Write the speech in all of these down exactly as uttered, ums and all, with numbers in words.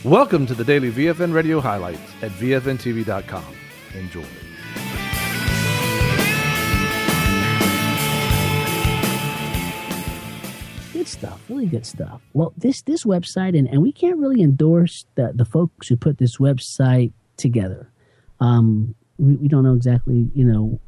Welcome to the daily V F N Radio highlights at V F N T V dot com. Enjoy. Good stuff, really good stuff. Well, this this website, and, and we can't really endorse the, the folks who put this website together. Um, we, we don't know exactly, you know,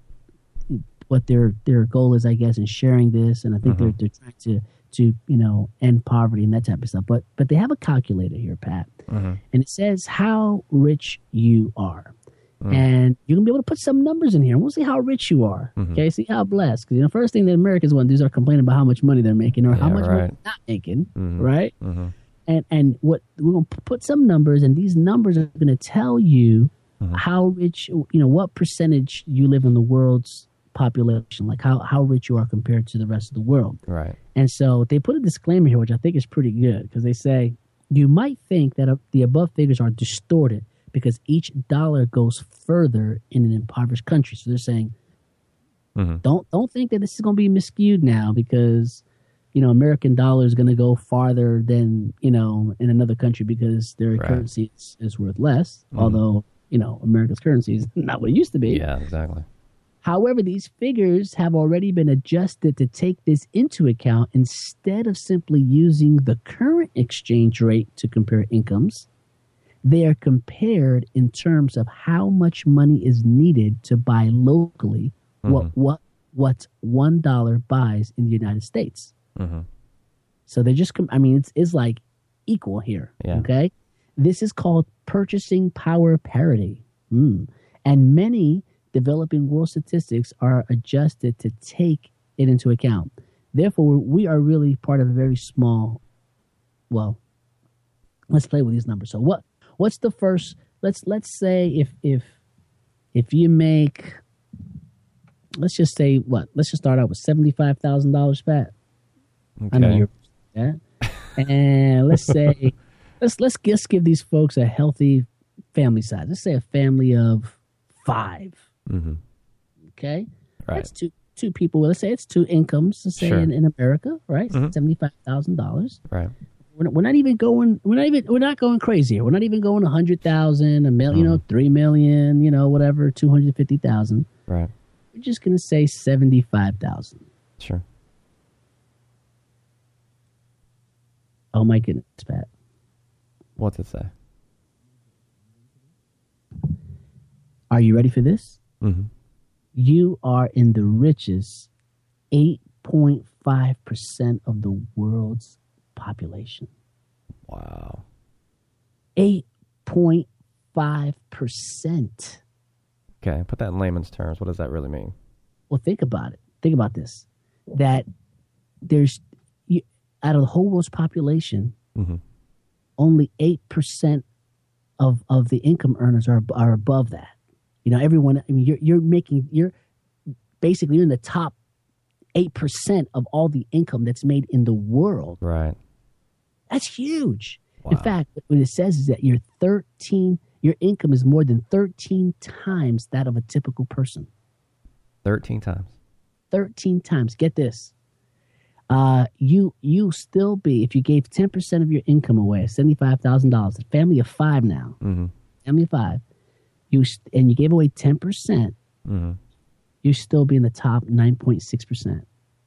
what their their goal is, I guess, in sharing this, and I think mm-hmm. they're they're trying to to you know end poverty and that type of stuff. But but they have a calculator here, Pat, mm-hmm. and it says how rich you are. Mm. And you're going to be able to put some numbers in here, and we'll see how rich you are. Mm-hmm. Okay, see how blessed. Because, you know, first thing that Americans want to do is are complaining about how much money they're making or yeah, how much right. money they're not making, mm-hmm. right? Mm-hmm. And and what we're going to put some numbers, and these numbers are going to tell you mm-hmm. how rich, you know, what percentage you live in the world's population, like how, how rich you are compared to the rest of the world. Right. And so they put a disclaimer here, which I think is pretty good, because they say, you might think that uh, the above figures are distorted because each dollar goes further in an impoverished country. So they're saying, mm-hmm. don't don't think that this is going to be miscued now because, you know, American dollar is going to go farther than, you know, in another country because their right. currency is, is worth less. Mm-hmm. Although, you know, America's currency is not what it used to be. Yeah, exactly. However, these figures have already been adjusted to take this into account instead of simply using the current exchange rate to compare incomes. They are compared in terms of how much money is needed to buy locally mm-hmm. what what what one dollar buys in the United States. Mm-hmm. So they just, I mean, it's it's like equal here. Yeah. Okay, this is called purchasing power parity, mm. and many developing world statistics are adjusted to take it into account. Therefore, we are really part of a very small. Well, let's play with these numbers. So what? What's the first? Let's let's say if if if you make, let's just say what? Let's just start out with seventy five thousand dollars, Pat. Okay. I know you're yeah. And let's say let's let's just give these folks a healthy family size. Let's say a family of five. Mm-hmm. Okay, right. That's two two people. Let's say it's two incomes. Let's say sure. in, in America, right? Mm-hmm. Seventy five thousand dollars. Right. We're not, we're not even going. We're not even. We're not going crazy here. We're not even going a hundred thousand, a million, mm. you know, three million, you know, whatever, two hundred fifty thousand. Right. We're just gonna say seventy-five thousand. Sure. Oh my goodness, Pat. What's it say? Are you ready for this? Mm-hmm. You are in the richest eight point five percent of the world's population. Wow. eight point five percent. Okay, put that in layman's terms. What does that really mean? Well, think about it. Think about this. That there's, you, out of the whole world's population, mm-hmm. only eight percent of, of the income earners are are above that. You know, everyone, I mean, you're, you're making, you're basically you're in the top eight percent of all the income that's made in the world. Right. That's huge. Wow. In fact, what it says is that your thirteen, your income is more than thirteen times that of a typical person. Thirteen times. Thirteen times. Get this. Uh, you you still be, if you gave ten percent of your income away, seventy-five thousand dollars, a family of five now, mm-hmm. family of five, you and you gave away ten percent, mm-hmm. you still be in the top nine point six percent.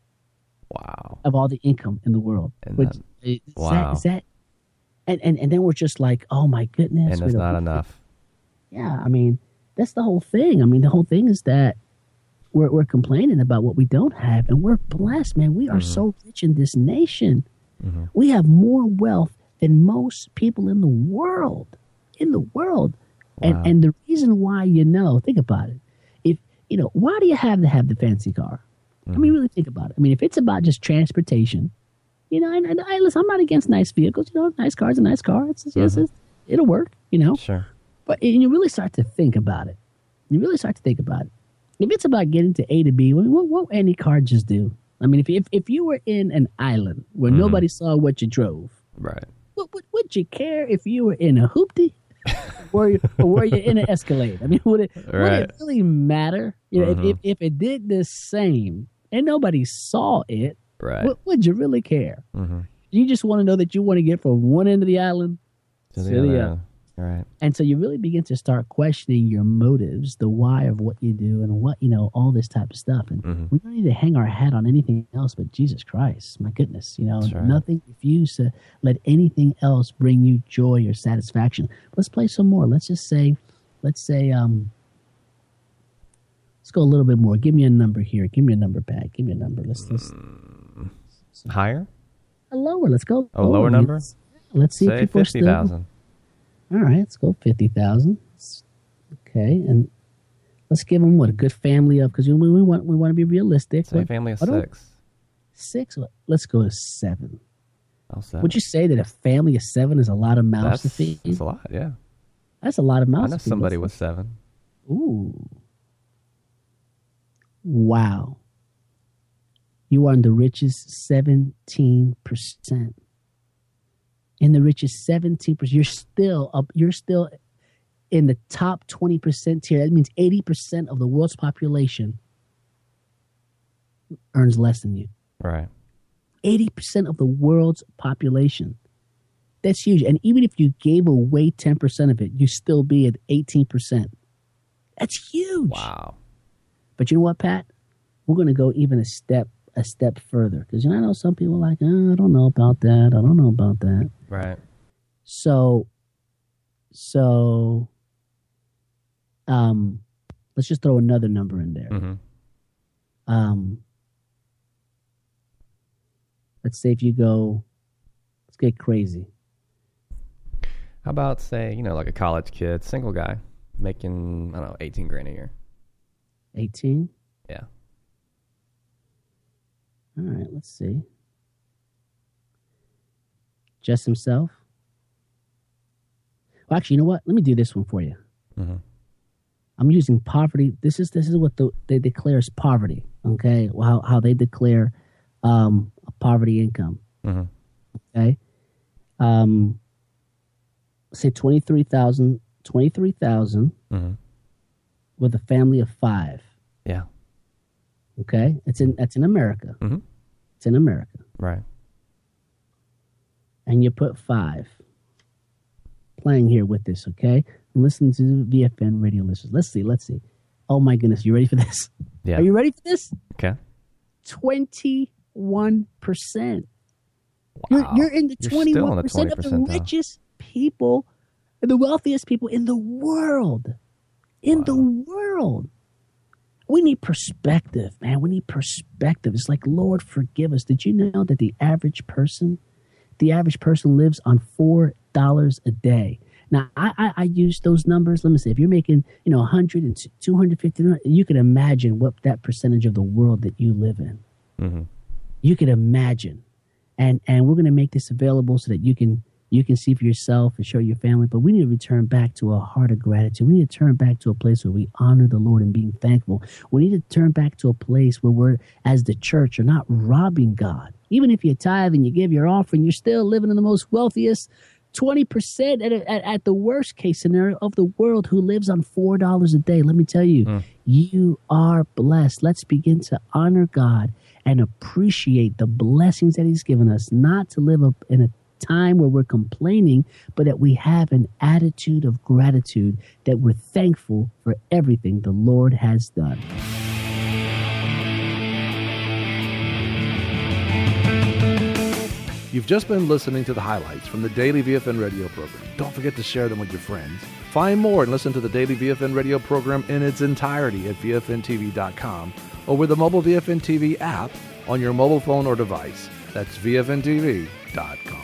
Wow. Of all the income in the world. And Which, that, is wow. That, is that, and, and, and then we're just like, oh my goodness. And it's not enough. Yeah, I mean, that's the whole thing. I mean, the whole thing is that we're we're complaining about what we don't have, and we're blessed, man. We are mm-hmm. so rich in this nation. Mm-hmm. We have more wealth than most people in the world. In the world. Wow. And and the reason why, you know, think about it. If, you know, why do you have to have the fancy car? Mm-hmm. I mean, really think about it. I mean, if it's about just transportation, you know, and, and I, listen, I'm not against nice vehicles. You know, nice car's a nice car. It's, it's, mm-hmm. it's it'll work, you know. Sure. But and you really start to think about it. You really start to think about it. If it's about getting to A to B, what what will any car just do? I mean, if if if you were in an island where mm-hmm. nobody saw what you drove, right? What, would would you care if you were in a hoopty? Or, you, or were you in an Escalade? I mean, would it right. would it really matter? You know, mm-hmm. if, if if it did the same and nobody saw it, right? What, would you really care? Mm-hmm. You just want to know that you want to get from one end of the island To the To the other other. end. Right. And so you really begin to start questioning your motives, the why of what you do, and what, you know, all this type of stuff. And Mhm. we don't need to hang our hat on anything else but Jesus Christ. My goodness, you know, That's right. nothing. Refuse to let anything else bring you joy or satisfaction. Let's play some more. Let's just say, let's say, um, let's go a little bit more. Give me a number here. Give me a number, Pat. Give me a number. Let's let's Higher? a lower. Let's go. Oh, lower number? Let's, let's see if Say people are fifty still. thousand. All right, let's go fifty thousand. Okay, and let's give them what a good family of because we, we want we want to be realistic. Say What- family of what do- six. Six. Let's go to seven. I'll say. Would you say that a family of seven is a lot of mouths That's, to feed? that's a lot, yeah. That's a lot of I mouths. know to feed. somebody Let's- with seven. Ooh. Wow. You are in the richest seventeen percent. In the richest seventeen percent. You're still up. You're still in the top twenty percent tier. That means eighty percent of the world's population earns less than you. Right. eighty percent of the world's population. That's huge. And even if you gave away ten percent of it, you still be at eighteen percent. That's huge. Wow. But you know what, Pat? We're going to go even a step a step further because you know I know some people are like, oh, I don't know about that. I don't know about that. Right. So, so, um, let's just throw another number in there. hmm Um, let's say if you go, let's get crazy. How about, say, you know, like a college kid, single guy, making, I don't know, eighteen grand a year? eighteen. Yeah. All right, let's see. Just himself. Well, actually, you know what? Let me do this one for you. hmm I'm using poverty. This is this is what the, they declare as poverty. Okay, well, how how they declare um, a poverty income. hmm Okay, um, say twenty three thousand, twenty three thousand hmm with a family of five. Yeah. Okay, it's in that's in America. hmm It's in America, Right. and you put five. Playing here with this, okay? Listen to the V F N radio listeners. Let's see, let's see. Oh my goodness, you ready for this? Yeah. Are you ready for this? Okay. twenty-one percent. Wow. You're, you're in the You're still in the twenty-one percent of the twenty percentile. richest people, and the wealthiest people in the world. In Wow. the world. We need perspective, man. We need perspective. It's like, Lord, forgive us. Did you know that the average person, the average person lives on four dollars a day? Now, I, I, I use those numbers. Let me say, if you're making, you know, one hundred and two hundred fifty, you can imagine what that percentage of the world that you live in. hmm You can imagine. And and we're going to make this available so that you can you can see for yourself and show your family. But we need to return back to a heart of gratitude. We need to turn back to a place where we honor the Lord and being thankful. We need to turn back to a place where we're, as the church, are not robbing God. Even if you tithe and you give your offering, you're still living in the most wealthiest twenty percent at, at, at the worst case scenario of the world who lives on four dollars a day. Let me tell you, Mm. you are blessed. Let's begin to honor God and appreciate the blessings that he's given us, not to live up in a time where we're complaining, but that we have an attitude of gratitude, that we're thankful for everything the Lord has done. You've just been listening to the highlights from the Daily V F N radio program. Don't forget to share them with your friends. Find more and listen to the Daily V F N radio program in its entirety at V F N T V dot com or with the mobile V F N T V app on your mobile phone or device. That's V F N T V dot com.